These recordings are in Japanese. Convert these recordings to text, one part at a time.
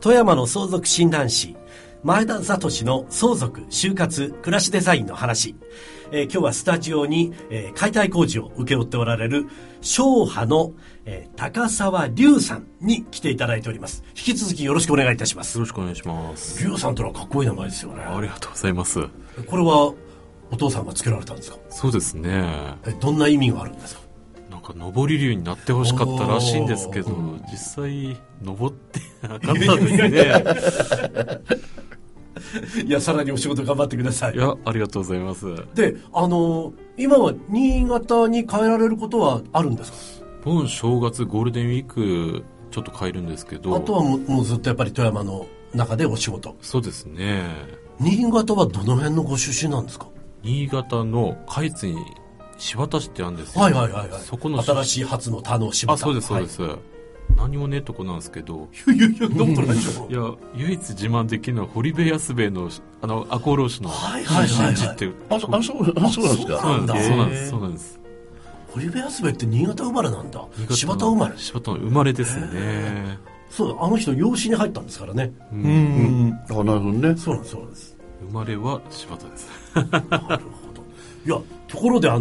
富山の相続診断士前田聡の相続就活暮らしデザインの話、今日はスタジオに、解体工事を請け負っておられる商派の、高沢龍さんに来ていただいております。引き続きよろしくお願いいたします。 よろしくお願いします。 龍さんというのはかっこいい名前ですよね。 ありがとうございます。 これはお父さんが付けられたんですか？ そうですね。 どんな意味があるんですか？ なんか上り竜になってほしかったらしいんですけど、実際登ってなかったですね。 いや、さらにお仕事頑張ってください。 いや、ありがとうございます。 で、今は新潟に帰られることはあるんですか？ 盆正月ゴールデンウィークちょっと帰るんですけど、 あとはもうずっとやっぱり富山の中でお仕事。 そうですね。 新潟はどの辺のご出身なんですか？ 新潟の下越に新発田市ってあるんですよ。 はいはいはいはい。 そこの新しい初の田の新発田。 そうですそうです、はい、何もねえとこなんですけど、 いやどうもないでしょう。 いや、唯一自慢できるのは堀部安兵衛の赤穂浪士の神事って、 そうなんですか。 そうなんです。 堀部安兵衛って新潟生まれなんだ。新発田生まれ。 新発田の生まれですね。 そうだ、あの人養子に入ったんですからね。 あ、なるほどね。 そうなんですそうなんです。 生まれは新発田です。 なるほど。いや、ところではい、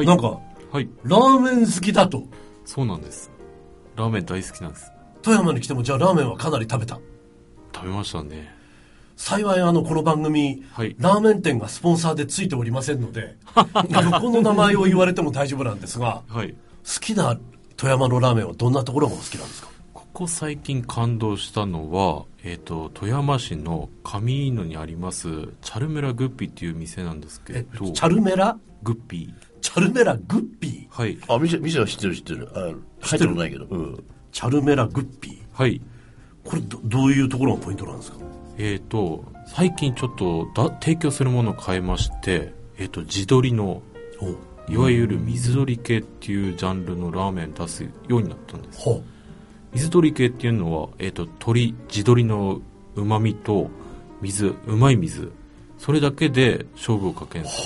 なんか、 はい、 ラーメン好きだと。 そうなんです。ラーメン大好きなんです。 富山に来てもじゃあラーメンはかなり食べた？ 食べましたね。 幸いこの番組、 はい、 ラーメン店がスポンサーでついておりませんのでこの名前を言われても大丈夫なんですが、 はい、 好きな富山のラーメンはどんなところがお好きなんですか？ ここ最近感動したのは、富山市の上野にありますチャルメラグッピーっていう店なんですけど。 チャルメラグッピー。 チャルメラグッピー。はい。 店は知ってる。知ってることないけど。 チャルメラグッピー。 はい。 これどういうところがポイントなんですか？ 最近ちょっと提供するものを変えまして、地鶏の、いわゆる水鶏系っていうジャンルのラーメン出すようになったんです。水鶏系っていうのは、地鶏の旨味とうまい水、それだけで勝負をかけるんです。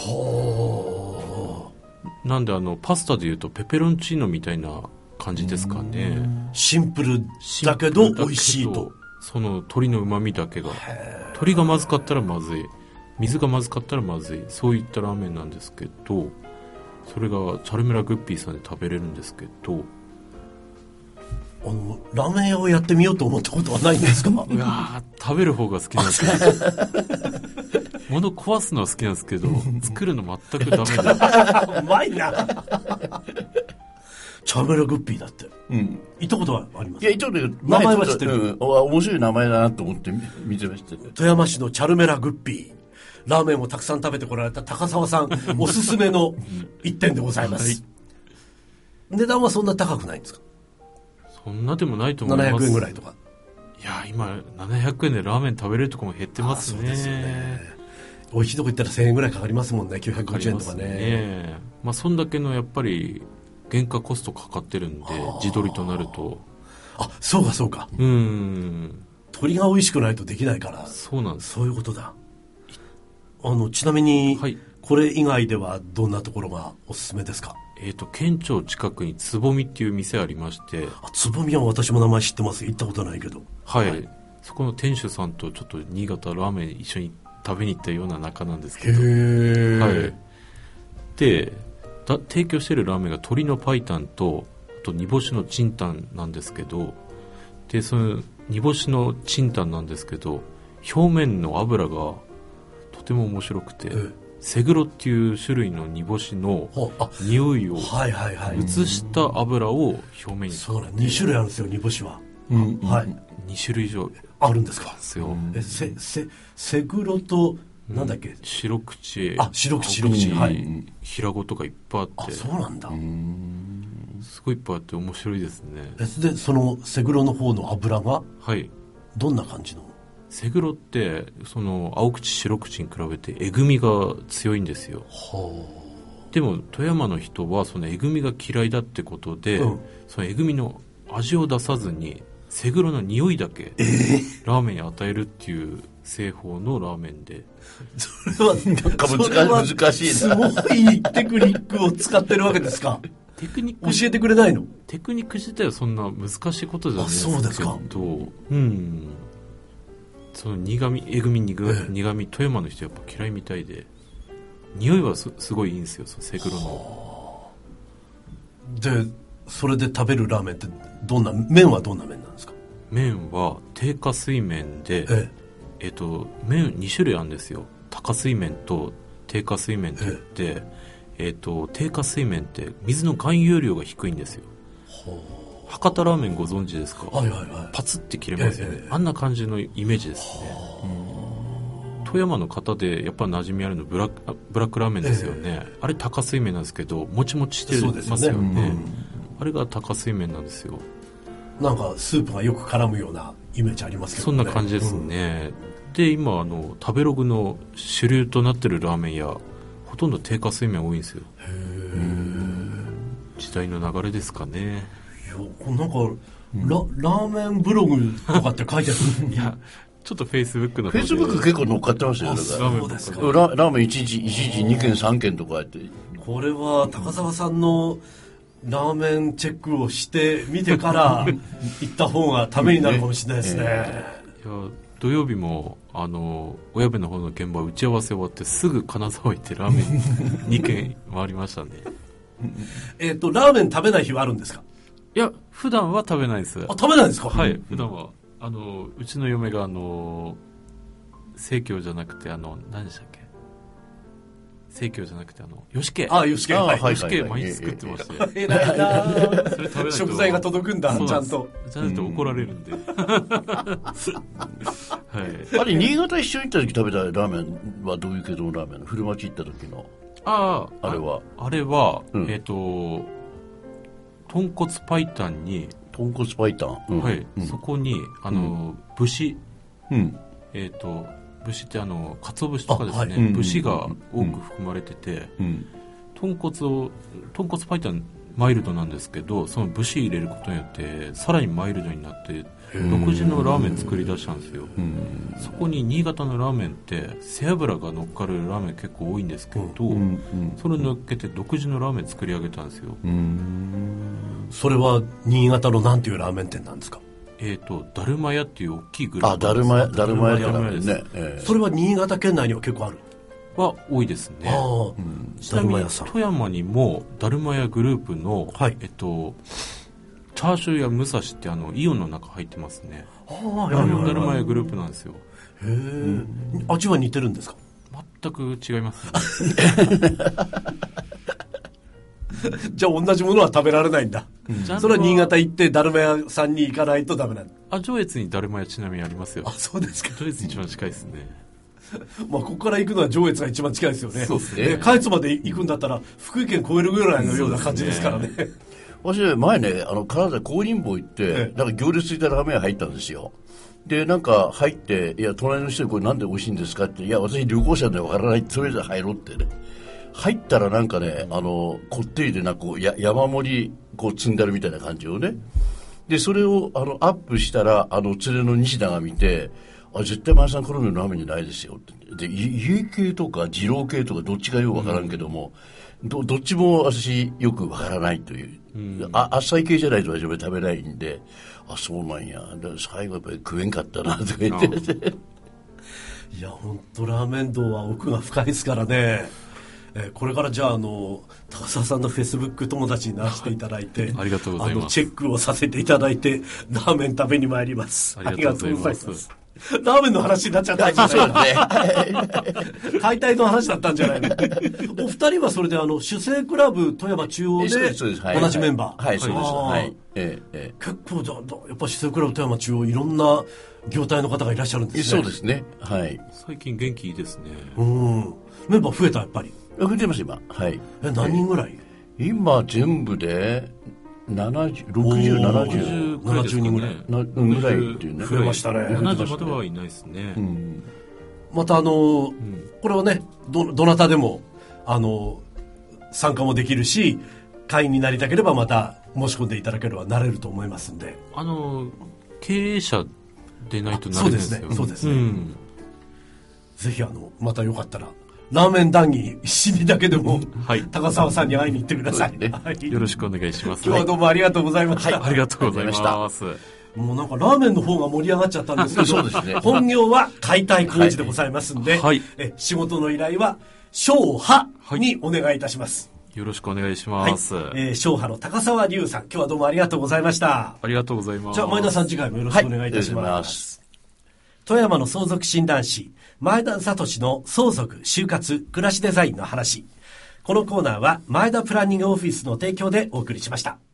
なんでパスタでいうとペペロンチーノみたいな感じですかね。 シンプルだけど美味しいと。 その鶏の旨味だけが、鶏がまずかったらまずい、水がまずかったらまずい、そういったラーメンなんですけど、それがチャルメラグッピーさんで食べれるんですけど、 ラーメン屋をやってみようと思ったことはないんですか？ いや、食べる方が好きなんですけど物壊すのは好きなんですけど作るの全くダメだ。 うまいな。チャルメラグッピーだって、行ったことはあります？ いや、行ったこと名前は知ってる。 面白い名前だなと思って見てました。 富山市のチャルメラグッピー、ラーメンをたくさん食べてこられた高沢さんおすすめの一点でございます、値段はそんな高くないんですか？ そんなでもないと思います。 700円ぐらいとか。 いや、今700円でラーメン食べれるとこも減ってますね。 そうですよね。美味しいとこ行ったら1000円ぐらいかかりますもんね。950円とかね。 まあそんだけのやっぱり原価コストかかってるんで、地鶏となると。 そうかそうか。鶏が美味しくないとできないから。 そうなんです。 そういうことだ。ちなみに、はい、これ以外ではどんなところがおすすめですか？ 県庁近くにつぼみっていう店ありまして。 つぼみは私も名前知ってます。行ったことないけど。 はい。そこの店主さんとちょっと新潟ラーメン一緒に食べに行ったような仲なんですけど。はい。で、提供してるラーメンが鶏の白湯と、あと煮干しのチンタンなんですけど、で、その煮干しのチンタンなんですけど、表面の油がとても面白くて、セグロっていう種類の煮干しの匂いを移した油を表面に使って、 2種類あるんですよ、煮干しは。 2種類以上あるんですか？セグロとなんだっけ、 白口、 白口、 平子とかいっぱいあって。 そうなんだ。 すごいいっぱいあって面白いですね。 で、そのセグロの方の油がどんな感じの？ セグロってその青口白口に比べてえぐみが強いんですよ。でも富山の人はそのえぐみが嫌いだってことで、そのえぐみの味を出さずにセグロの匂いだけラーメンに与えるっていう製法のラーメンで、 それは難しいな。すごいテクニックを使ってるわけですか？ テクニック教えてくれないの？ テクニック自体はそんな難しいことじゃないですけど。 そうですか。 その苦味、えぐみ、苦味、富山の人やっぱ嫌いみたいで、匂いはすごいいいんですよ、そのセグロの。 で、それで食べるラーメンって麺はどんな麺なんですか？ 麺は低下水麺で、麺2種類あるんですよ。高水麺と低下水麺って言って、低下水麺って水の含有量が低いんですよ。博多ラーメンご存知ですか？ はいはいはい。 パツって切れますよね。あんな感じのイメージですね。富山の方でやっぱ馴染みあるのブラックラーメンですよね。あれ高水麺なんですけど、もちもちしてますよね。あれが高水麺なんですよ。 なんかスープがよく絡むようなイメージありますけどね。 そんな感じですね。で、今食べログの主流となってるラーメン屋、ほとんど低下水麺多いんですよ。時代の流れですかね。 いや、なんかラーメンブログとかって書いてある。 いや、ちょっとフェイスブックのフェイスブック結構乗っかってますよ。 そうですか。 ラーメン1日2軒3軒とかやって。これは高澤さんのラーメンチェックをして見てから行った方がためになるかもしれないですね。いや、 土曜日も親部の方の現場打ち合わせ終わってすぐ金沢行ってラーメン2軒回りましたね。 ラーメン食べない日はあるんですか？ いや、普段は食べないです。 あ、食べないんですか？ はい、普段はうちの嫁が生協じゃなくて何でしたっけ、生協じゃなくて吉家。 あ、吉家。 吉家毎日作ってまして。 偉いな。 それ食べないと食材が届くんだ、ちゃんと。 じゃないと怒られるんで。はい。 あれ、新潟一緒に行った時食べたラーメンはどういう系のラーメン？古町行った時の。あれは、 豚骨白湯に、 豚骨白湯、 はい、そこに節、節って鰹節とかですね、節が多く含まれてて、豚骨白湯マイルドなんですけど、その節入れることによってさらにマイルドになって独自のラーメン作り出したんですよ。そこに新潟のラーメンって背脂が乗っかるラーメン結構多いんですけど、それを乗っけて独自のラーメン作り上げたんですよ。 それは新潟のなんていうラーメン店なんですか？ だるま屋っていう大きいグループ。 だるま屋ですね。 それは新潟県内には結構ある？ は多いですね。ちなみに富山にもだるま屋グループの、チャーシューや武蔵ってイオンの中入ってますね。だるま屋グループなんですよ。 味は似てるんですか？ 全く違います、ね。 じゃあ同じものは食べられないんだ。それは新潟行ってだるま屋さんに行かないとダメなんだ。 上越にだるま屋ちなみにありますよ。 あ、そうですか。 上越一番近いですね。 まあここから行くのは上越が一番近いですよね。 そうですね。 下越まで行くんだったら福井県越えるぐらいのような感じですからね。 私前ね、金沢高林坊行って、なんか行列ついたラーメン屋入ったんですよ。で、なんか入って、いや、隣の人にこれなんで美味しいんですかって、いや、私旅行者でわからない、それで入ろうってね。入ったらなんかね、こってりでなんかこう山盛りこう積んであるみたいな感じをね。で、それをアップしたら、連れの西田が見て、絶対前さん好みのラーメンじゃないですよって。で、家系とか二郎系とかどっちかよくわからんけども、どっちも私よくわからないという。あっさい系じゃないと私は食べないんで、あ、そうなんや。最後やっぱり食えんかったなとか言って。 いや、本当ラーメン道は奥が深いですからね。これからじゃあ高澤さんのフェイスブック友達にならしていただいて、 ありがとうございます。 チェックをさせていただいてラーメン食べに参ります。 ありがとうございます。 ラーメンの話になっちゃったんじゃないの？解体の話だったんじゃないの？お二人はそれで主生クラブ富山中央で同じメンバー。 はい、そうです。はい。 結構やっぱ主生クラブ富山中央いろんな業態の方がいらっしゃるんですね。 そうですね。はい。 最近元気いいですね。 メンバー増えたやっぱり。 増えてます今。はい。 何人ぐらい？ 今全部で60、70 人ぐらいぐらいっていうね。 増えましたね。 70まではいないですね。 またこれはね、どなたでも参加もできるし、会員になりたければまた申し込んでいただければなれると思いますんで。 経営者でないとなれないですよ。 そうですね。ぜひまたよかったら。ラーメン談義死にだけでも、高澤さんに会いに行ってください。 よろしくお願いします。 今日はどうもありがとうございました。 ありがとうございました。 もうなんかラーメンの方が盛り上がっちゃったんですけど、 そうですね。 本業は解体工事でございますんで、 はい、 仕事の依頼は小波にお願いいたします。 よろしくお願いします。 小波の高沢龍さん、今日はどうもありがとうございました。 ありがとうございます。 じゃあ前田さん、次回もよろしくお願いいたします。富山の相続診断士、前田聡の相続、就活、暮らしデザインの話。このコーナーは前田プランニングオフィスの提供でお送りしました。